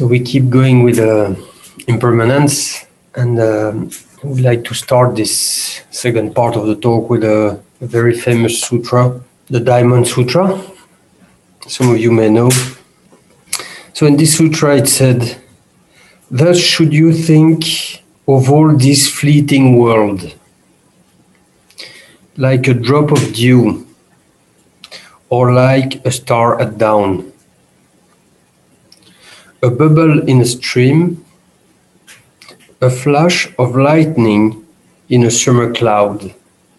So we keep going with impermanence, and I would like to start this second part of the talk with a very famous sutra, the Diamond Sutra. Some of you may know. So in this sutra it said, "Thus should you think of all this fleeting world, like a drop of dew, or like a star at dawn, a bubble in a stream, a flash of lightning in a summer cloud,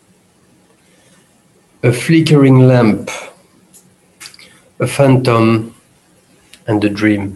a flickering lamp, a phantom, and a dream."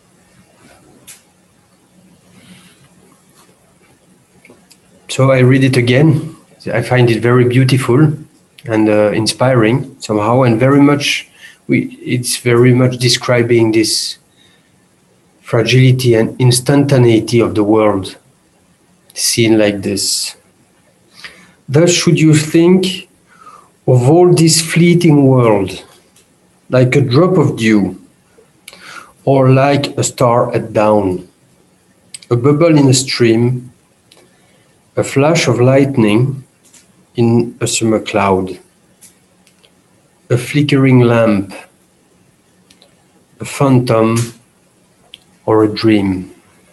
So I read it again. I find it very beautiful and inspiring somehow, and it's very much describing this fragility and instantaneity of the world, seen like this. "Thus should you think of all this fleeting world, like a drop of dew, or like a star at dawn, a bubble in a stream, a flash of lightning in a summer cloud, a flickering lamp, a phantom, or a dream."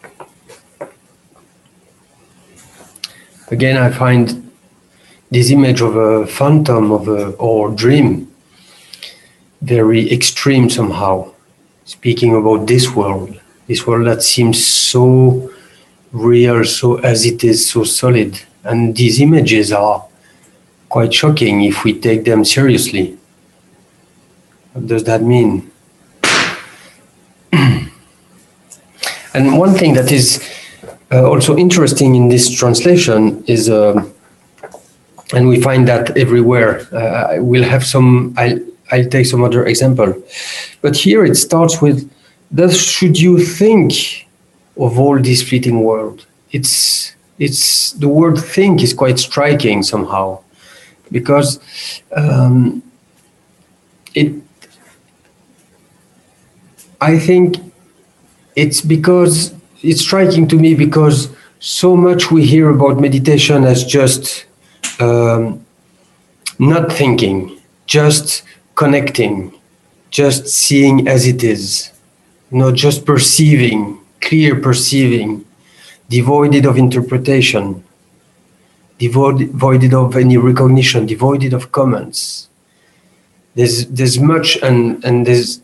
Again, I find this image of a phantom or dream very extreme somehow, speaking about this world that seems so real, so as it is, so solid. And these images are quite shocking if we take them seriously. What does that mean? And one thing that is also interesting in this translation is, and we find that everywhere. I'll take some other example, but here it starts with, "Thus should you think of all this fleeting world." It's the word "think" is quite striking somehow, because I think it's striking to me because so much we hear about meditation as just not thinking, just connecting, just seeing as it is, just perceiving, clear perceiving, devoid of interpretation, devoid of any recognition, devoid of comments. There's much, and there's,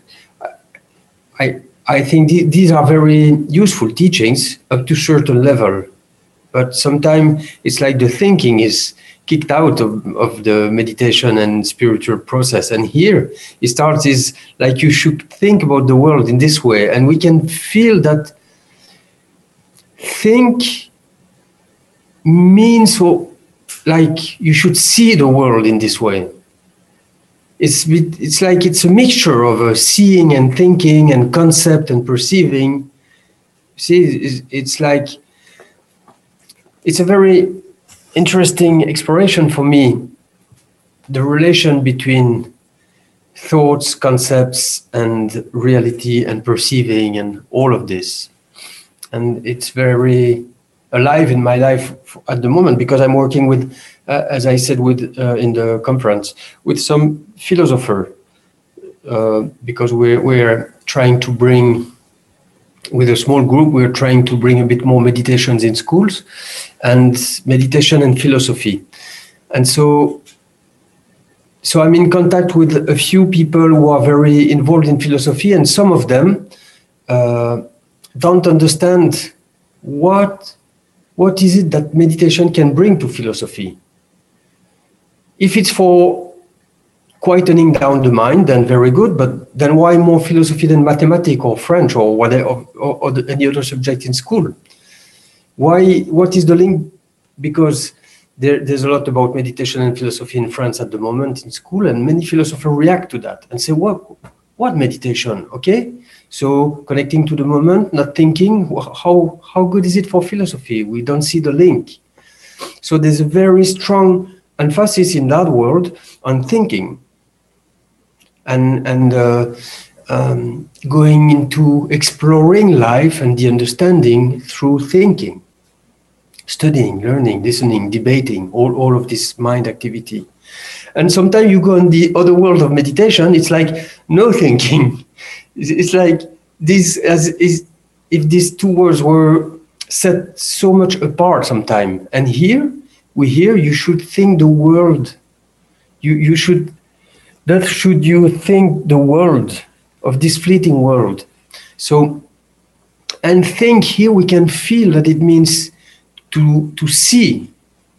I think these are very useful teachings up to a certain level, but sometimes it's like the thinking is kicked out of the meditation and spiritual process. And here it starts is like you should think about the world in this way, and we can feel that think means like you should see the world in this way. It's like it's a mixture of seeing and thinking and concept and perceiving. See, it's like, it's a very interesting exploration for me, the relation between thoughts, concepts, and reality and perceiving and all of this. And it's very alive in my life at the moment, because I'm working with, as I said, in the conference, with some philosopher, because we're trying to bring, with a small group, we're trying to bring a bit more meditations in schools, and meditation and philosophy. And so I'm in contact with a few people who are very involved in philosophy, and some of them don't understand what is it that meditation can bring to philosophy. If it's for quietening down the mind, then very good, but then why more philosophy than mathematics or French or whatever, or any other subject in school? What is the link? Because there's a lot about meditation and philosophy in France at the moment in school, and many philosophers react to that and say, what meditation? Okay, so connecting to the moment, not thinking, how good is it for philosophy? We don't see the link. So there's a very strong emphasis in that world on thinking. And going into exploring life and the understanding through thinking, studying, learning, listening, debating, all of this mind activity. And sometimes you go in the other world of meditation, it's like no thinking. It's like this, as is, if these two worlds were set so much apart sometime. And here, you should think the world. You should you think the world of this fleeting world. So, and think here we can feel that it means to see.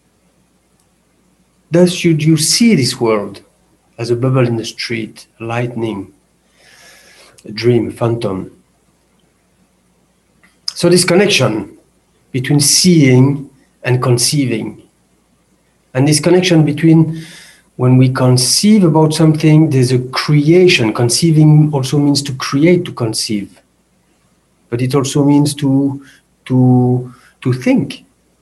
Thus should you see this world as a bubble in the street, a lightning, a dream, a phantom. So this connection between seeing and conceiving, and this connection between when we conceive about something, there's a creation. Conceiving also means to create, to conceive. But it also means to think.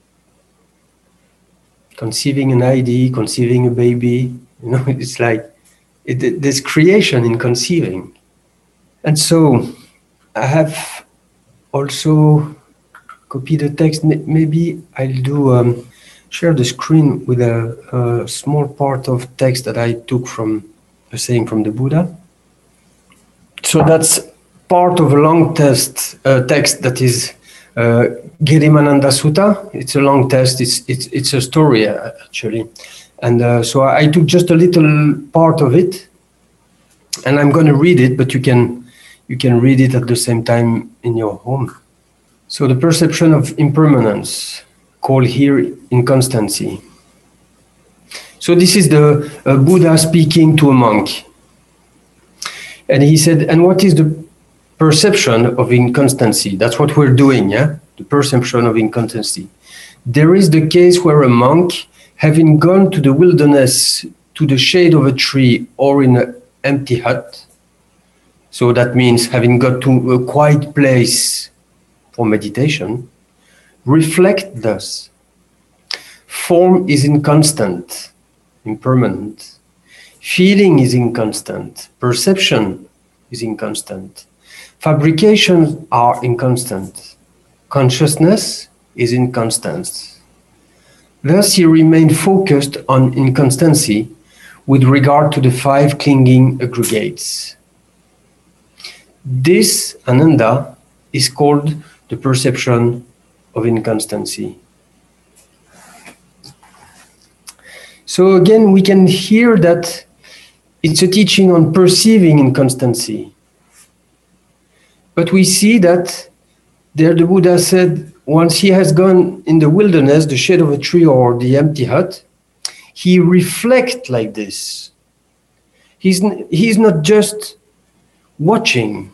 Conceiving an idea, conceiving a baby, it's like, there's creation in conceiving. And so I have also copied the text. Maybe I'll do share the screen with a small part of text that I took from a saying from the Buddha. So that's part of a long text that is Girimananda Sutta. It's a long text. It's a story actually, and so I took just a little part of it, and I'm going to read it. But you can read it at the same time in your home. So the perception of impermanence, called here inconstancy. So this is the Buddha speaking to a monk, and he said, "And what is the perception of inconstancy?" That's what we're doing, yeah? The perception of inconstancy. "There is the case where a monk, having gone to the wilderness, to the shade of a tree or in an empty hut," so that means having got to a quiet place for meditation, "reflect thus. Form is inconstant, impermanent. Feeling is inconstant. Perception is inconstant. Fabrications are inconstant. Consciousness is inconstant." Thus he remained focused on inconstancy with regard to the 5 clinging aggregates. This, Ananda, is called the perception of inconstancy. So again, we can hear that it's a teaching on perceiving inconstancy. But we see that there the Buddha said, once he has gone in the wilderness, the shade of a tree or the empty hut, he reflects like this. He's not just watching.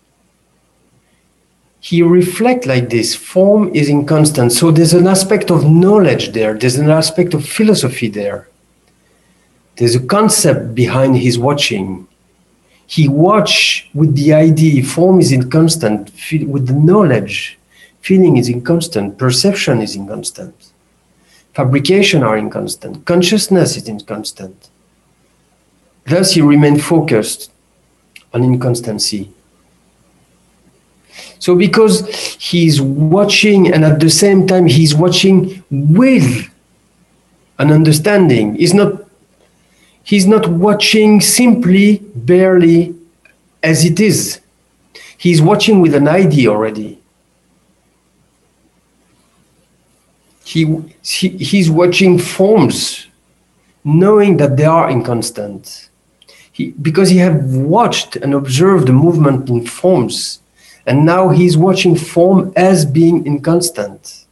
He reflects like this. Form is inconstant. So there's an aspect of knowledge there. There's an aspect of philosophy there. There's a concept behind his watching. He watch with the idea, form is inconstant, with the knowledge, feeling is inconstant, perception is inconstant, fabrication are inconstant, consciousness is inconstant. Thus he remained focused on inconstancy. So because he's watching, and at the same time he's watching with an understanding, he's not watching simply, barely, as it is. He's watching with an idea already. He's watching forms, knowing that they are inconstant. Because he had watched and observed the movement in forms, and now he's watching form as being inconstant.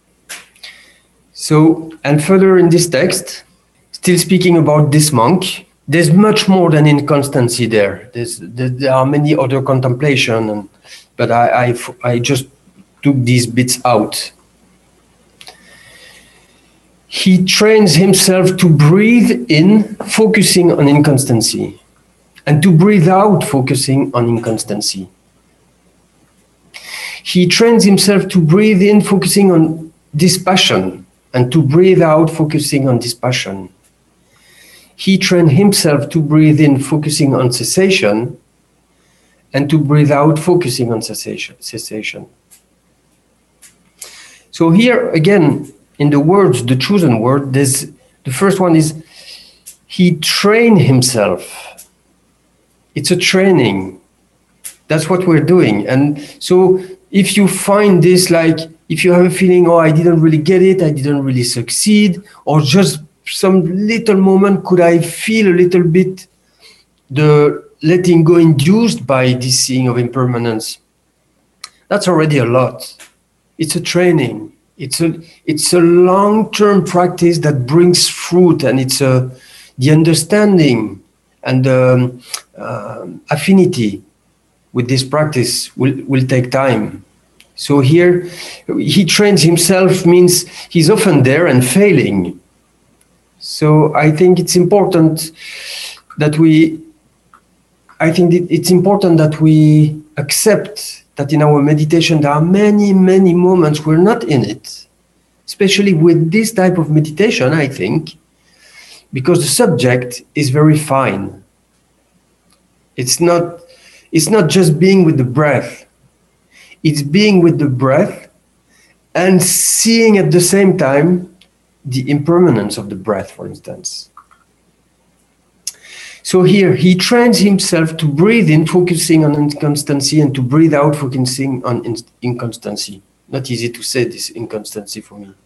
So, and further in this text, still speaking about this monk, there's much more than inconstancy there. There are many other contemplation, but I just took these bits out. He trains himself to breathe in, focusing on inconstancy, and to breathe out, focusing on inconstancy. He trains himself to breathe in, focusing on dispassion, and to breathe out, focusing on dispassion. He trained himself to breathe in, focusing on cessation, and to breathe out, focusing on cessation. So here again, in the words, the chosen word, the first one is he trained himself. It's a training. That's what we're doing. And so if you find this, like, if you have a feeling, oh, I didn't really get it, I didn't really succeed, or just some little moment, could I feel a little bit the letting go induced by this seeing of impermanence? That's already a lot. It's a training. It's a long-term practice that brings fruit, and it's the understanding and the affinity with this practice will take time. So here, he trains himself means he's often there and failing. So I think it's important that we accept that in our meditation there are many, many moments we're not in it, especially with this type of meditation, I think, because the subject is very fine. It's not just being with the breath. It's being with the breath and seeing at the same time the impermanence of the breath, for instance. So here, he trains himself to breathe in, focusing on inconstancy, and to breathe out, focusing on inconstancy. Not easy to say this, inconstancy, for me.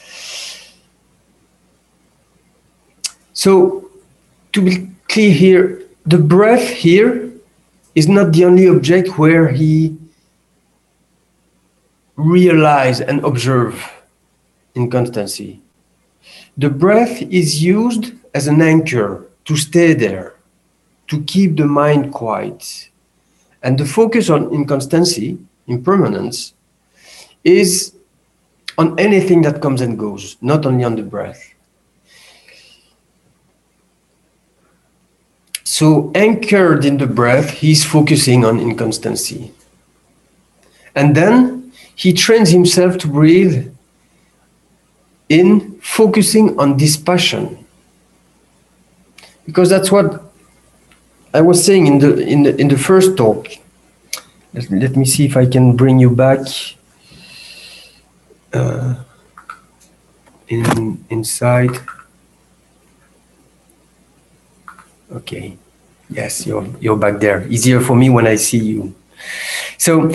So, to be clear here, the breath here is not the only object where he realize and observe inconstancy. The breath is used as an anchor to stay there, to keep the mind quiet. And the focus on inconstancy, impermanence, is on anything that comes and goes, not only on the breath. So anchored in the breath, he's focusing on inconstancy. And then he trains himself to breathe in, focusing on dispassion. Because that's what I was saying in the first talk. Let me see if I can bring you back inside. Okay. Yes, you're back there. Easier for me when I see you. So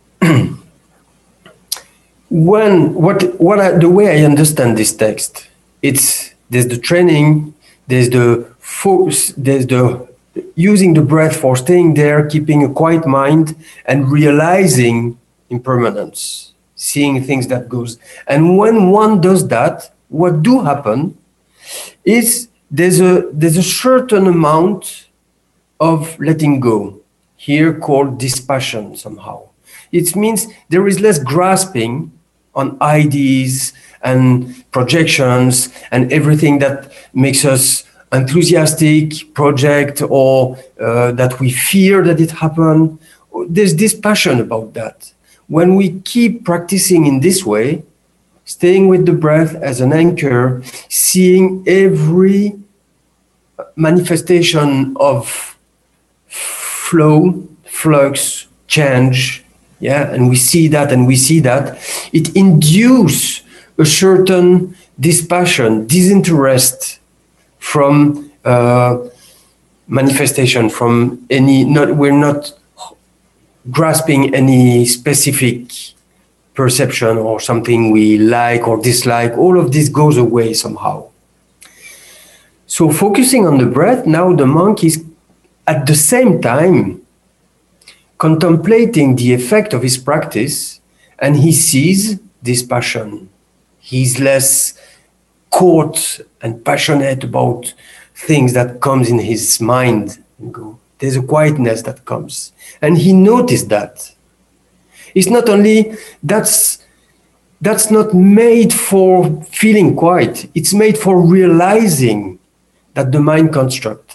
the way I understand this text, there's the training, there's the focus, there's the using the breath for staying there, keeping a quiet mind, and realizing impermanence, seeing things that goes. And when one does that, what do happen is there's a certain amount of letting go, here called dispassion somehow. It means there is less grasping on ideas and projections and everything that makes us enthusiastic, project, or that we fear that it happened. There's dispassion about that. When we keep practicing in this way, staying with the breath as an anchor, seeing every manifestation of flow, flux, change, yeah, and we see that, it induces a certain dispassion, disinterest from manifestation, from we're not grasping any specific perception or something we like or dislike. All of this goes away somehow. So focusing on the breath, now the monk is at the same time contemplating the effect of his practice, and he sees dispassion. He's less caught and passionate about things that comes in his mind. There's a quietness that comes. And he noticed that. It's not only, that's not made for feeling quiet. It's made for realizing that the mind construct.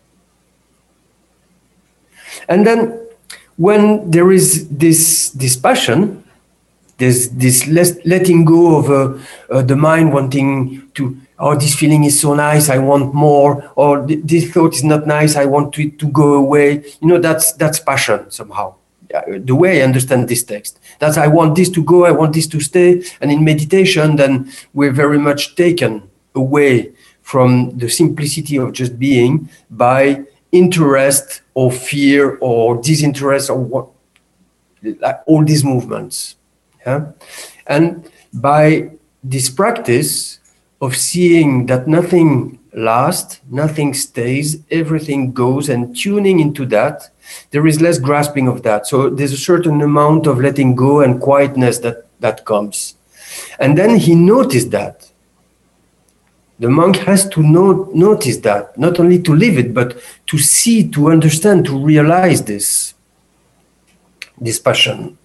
And then when there is this passion, there's this letting go of the mind wanting to oh, this feeling is so nice, I want more, or this thought is not nice, I want it to go away. You know, that's passion somehow. The way I understand this text, that's I want this to go, I want this to stay. And in meditation, then we're very much taken away from the simplicity of just being by interest or fear or disinterest or what, like all these movements. Yeah? And by this practice of seeing that nothing lasts, nothing stays, everything goes, and tuning into that, there is less grasping of that. So there's a certain amount of letting go and quietness that comes. And then he noticed that. The monk has to notice that, not only to live it, but to see, to understand, to realize this passion.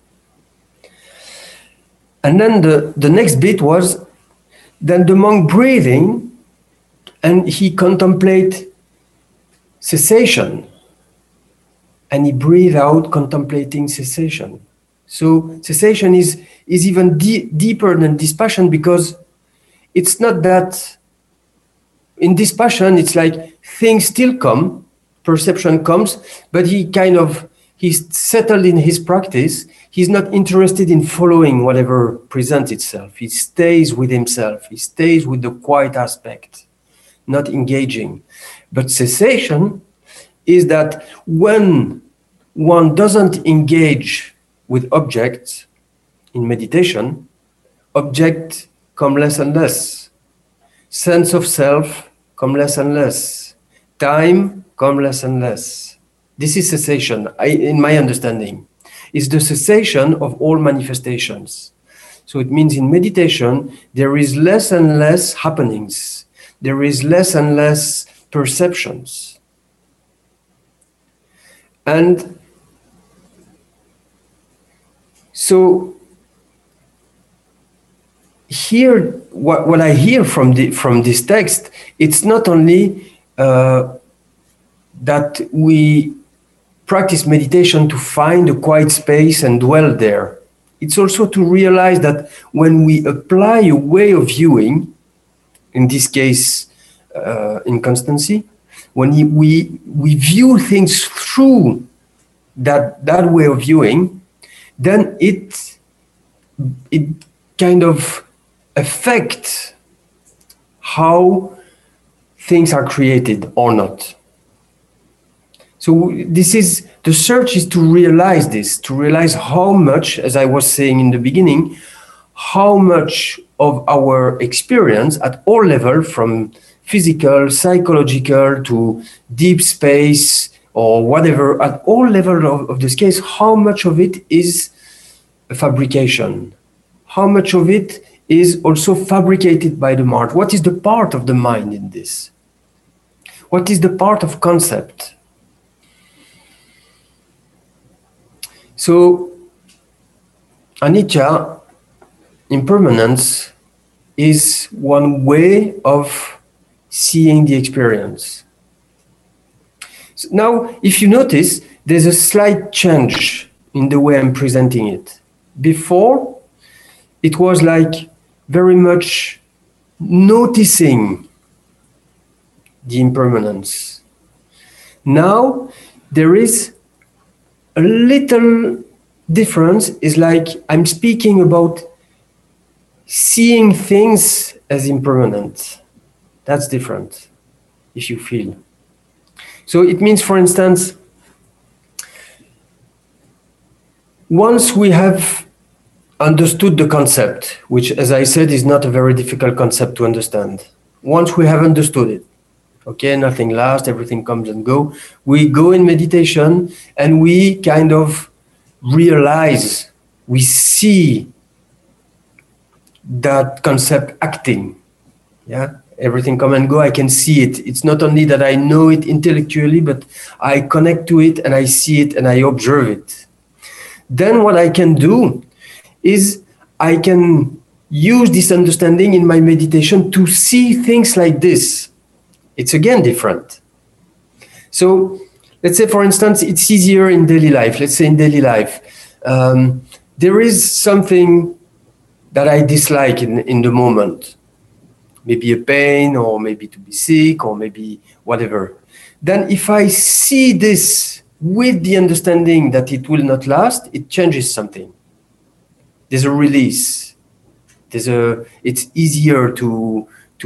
And then the next bit was then the monk breathing, and he contemplate cessation. And he breathe out contemplating cessation. So cessation is even deeper than this passion, because it's not that in this passion, it's like things still come, perception comes, but he's settled in his practice. He's not interested in following whatever presents itself. He stays with himself. He stays with the quiet aspect, not engaging. But cessation is that when one doesn't engage with objects in meditation, objects come less and less. Sense of self come less and less. Time come less and less. This is cessation, in my understanding. It's the cessation of all manifestations. So it means in meditation, there is less and less happenings. There is less and less perceptions. And so here, what I hear from this text, it's not only that we practice meditation to find a quiet space and dwell there. It's also to realize that when we apply a way of viewing, in this case, inconstancy, when we view things through that way of viewing, then it kind of affects how things are created or not. So the search is to realize this, to realize how much, as I was saying in the beginning, how much of our experience at all levels, from physical, psychological to deep space or whatever, at all levels of the scale, how much of it is a fabrication? How much of it is also fabricated by the mind? What is the part of the mind in this? What is the part of concept? So, anicca, impermanence, is one way of seeing the experience. So now, if you notice, there's a slight change in the way I'm presenting it. Before, it was like very much noticing the impermanence. Now, there is a little difference, is like I'm speaking about seeing things as impermanent. That's different, if you feel. So it means, for instance, once we have understood the concept, which, as I said, is not a very difficult concept to understand. Once we have understood it, okay, nothing lasts, everything comes and goes, we go in meditation and we kind of realize, we see that concept acting. Yeah, everything come and go, I can see it. It's not only that I know it intellectually, but I connect to it and I see it and I observe it. Then what I can do is I can use this understanding in my meditation to see things like this. It's again different. So let's say, for instance, it's easier in daily life. Let's say in daily life, there is something that I dislike in the moment. maybe a pain, or maybe to be sick, or maybe whatever. Then if I see this with the understanding that it will not last, it changes something. There's a release. It's easier to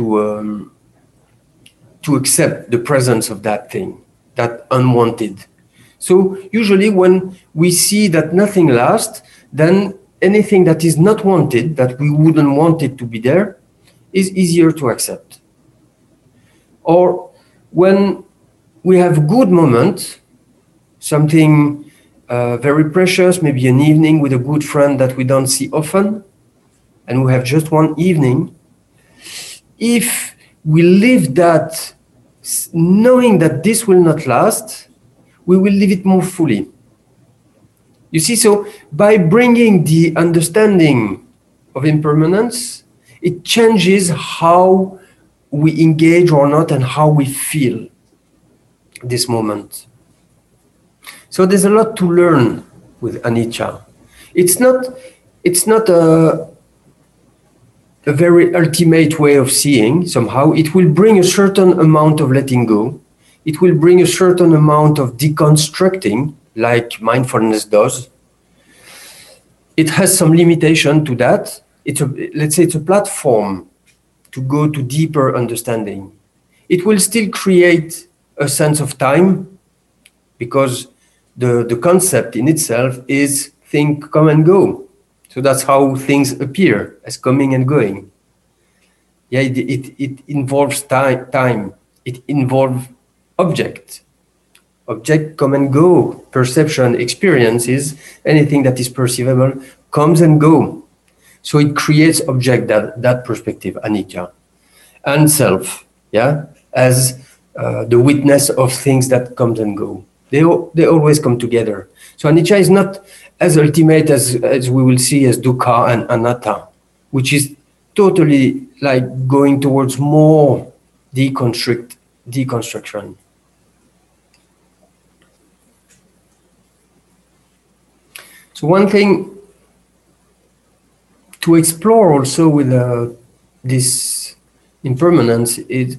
accept the presence of that thing, that unwanted. So usually when we see that nothing lasts, then anything that is not wanted, that we wouldn't want it to be there, is easier to accept. Or when we have good moments, something very precious, maybe an evening with a good friend that we don't see often, and we have just one evening, if we live that knowing that this will not last, we will live it more fully. You see, so by bringing the understanding of impermanence, it changes how we engage or not and how we feel this moment. So there's a lot to learn with anicca. It's not a very ultimate way of seeing somehow. It will bring a certain amount of letting go. It will bring a certain amount of deconstructing, like mindfulness does. It has some limitation to that. Let's say it's a platform to go to deeper understanding. It will still create a sense of time, because the concept in itself is think, come and go. So that's how things appear, as coming and going. Yeah, it involves time. It involves object. Object come and go. Perception, experiences, anything that is perceivable comes and go. So it creates object, that perspective, anicca, and self, yeah, as the witness of things that comes and go. They always come together. So anicca is not as ultimate as we will see as dukkha and anatta, which is totally like going towards more deconstruction. So one thing to explore also with this impermanence is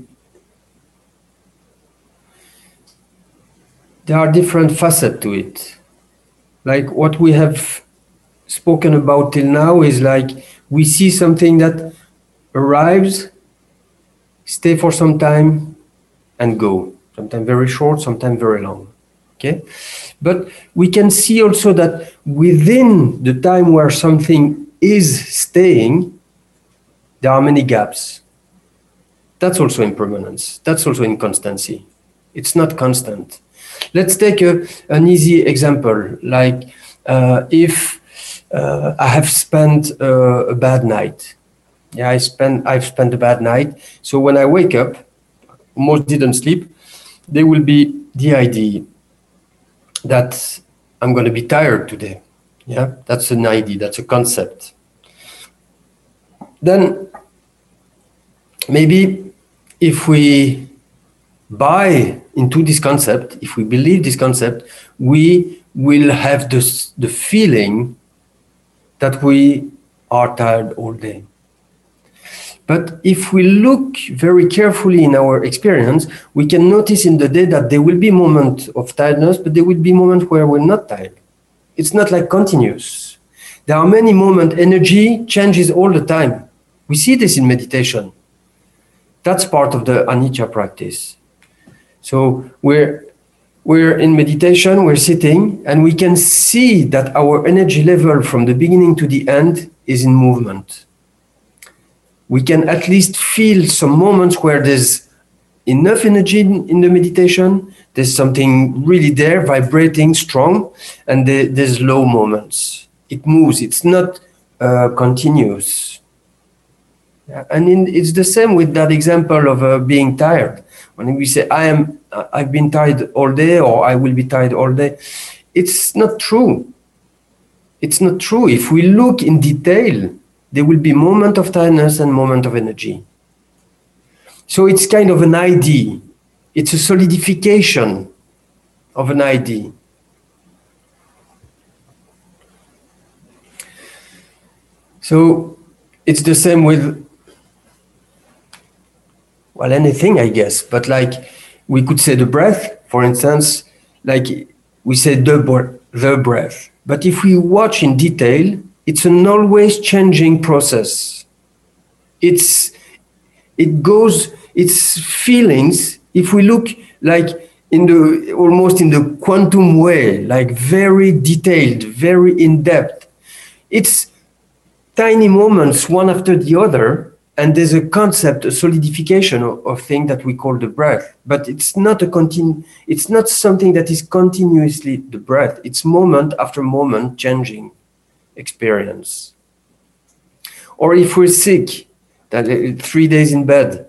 there are different facets to it. Like what we have spoken about till now is like we see something that arrives, stay for some time, and go. Sometimes very short, sometimes very long. Okay? But we can see also that within the time where something is staying, there are many gaps. That's also impermanence. That's also inconstancy. It's not constant. Let's take an easy example, like if I have spent a bad night. Yeah, I've spent a bad night. So when I wake up, almost didn't sleep, there will be the idea that I'm going to be tired today. Yeah, that's an idea, that's a concept. Then maybe if we buy into this concept, if we believe this concept, we will have the feeling that we are tired all day. But if we look very carefully in our experience, we can notice in the day that there will be moments of tiredness, but there will be moments where we're not tired. It's not like continuous. There are many moments, energy changes all the time. We see this in meditation. That's part of the anicca practice. So we're in meditation, we're sitting, and we can see that our energy level from the beginning to the end is in movement. We can at least feel some moments where there's enough energy in the meditation, there's something really there, vibrating, strong, and there's low moments. It moves, it's not continuous. And it's the same with that example of being tired. When we say, I've been tired all day, or I will be tired all day, it's not true. It's not true. If we look in detail, there will be moment of tiredness and moment of energy. So it's kind of an idea. It's a solidification of an idea. So it's the same with well, anything, I guess, but like we could say the breath, for instance, like we say the breath. But if we watch in detail, it's an always changing process. It's feelings. If we look like almost in the quantum way, like very detailed, very in depth, it's tiny moments one after the other. And there's a concept, a solidification of thing that we call the breath. But it's not it's not something that is continuously the breath. It's moment after moment changing experience. Or if we're sick, that 3 days in bed.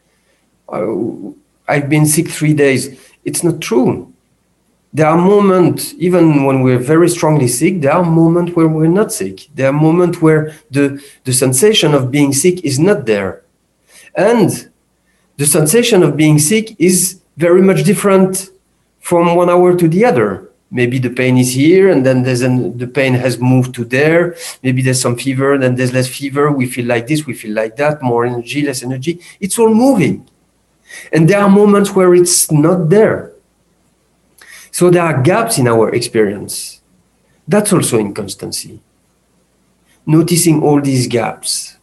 I've been sick 3 days. It's not true. There are moments, even when we're very strongly sick, there are moments where we're not sick. There are moments where the sensation of being sick is not there. And the sensation of being sick is very much different from 1 hour to the other. Maybe the pain is here, and then the pain has moved to there. Maybe there's some fever, then there's less fever. We feel like this, we feel like that, more energy, less energy. It's all moving. And there are moments where it's not there. So there are gaps in our experience. That's also inconstancy. Noticing all these gaps.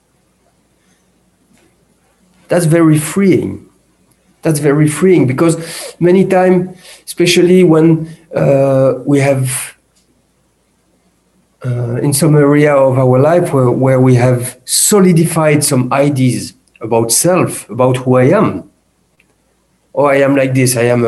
That's very freeing. That's very freeing because many times, especially when we have in some area of our life where we have solidified some ideas about self, about who I am. Oh, I am like this. I am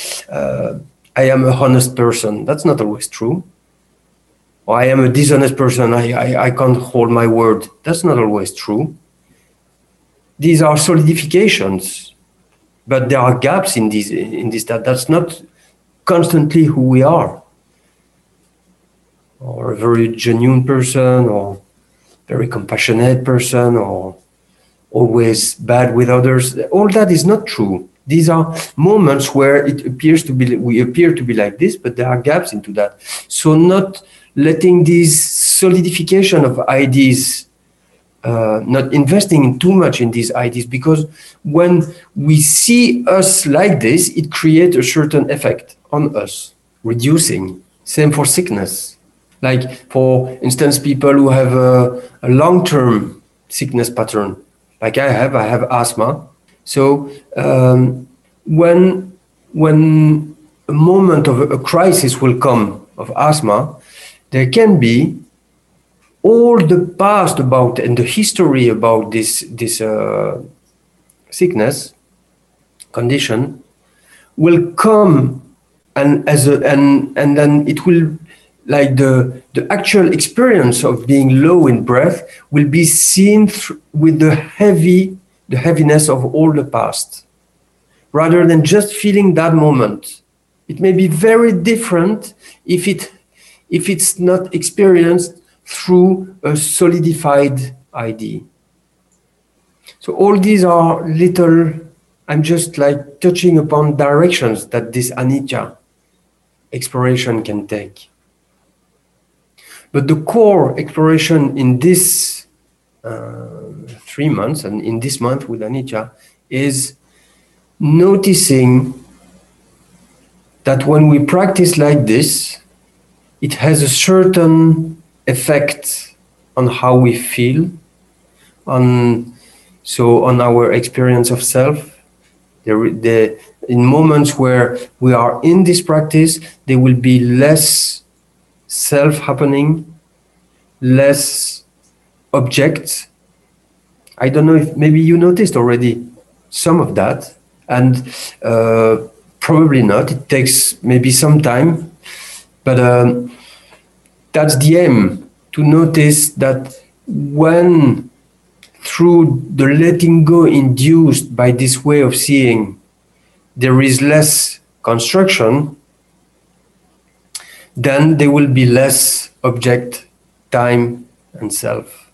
a honest person. That's not always true. Or I am a dishonest person. I can't hold my word. That's not always true. These are solidifications, but there are gaps in this. That's not constantly who we are. Or a very genuine person, or very compassionate person, or always bad with others. All that is not true. These are moments where we appear to be like this, but there are gaps into that. So not letting these solidification of ideas, not investing in too much in these ideas, because when we see us like this, it creates a certain effect on us, reducing. Same for sickness. Like, for instance, people who have a long-term sickness pattern, like I have asthma. So when a moment of a crisis will come of asthma, there can be all the past about and the history about this sickness condition will come, and then it will, like the actual experience of being low in breath will be seen with the heaviness of all the past, rather than just feeling that moment. It may be very different if it's not experienced through a solidified ID. So all these are little, I'm just like touching upon directions that this anicca exploration can take. But the core exploration in this 3 months and in this month with anicca is noticing that when we practice like this, it has a certain effect on how we feel, on our experience of self. In moments where we are in this practice, there will be less self happening, less objects. I don't know if maybe you noticed already some of that, and probably not. It takes maybe some time, but that's the aim, to notice that when, through the letting go induced by this way of seeing, there is less construction, then there will be less object, time, and self.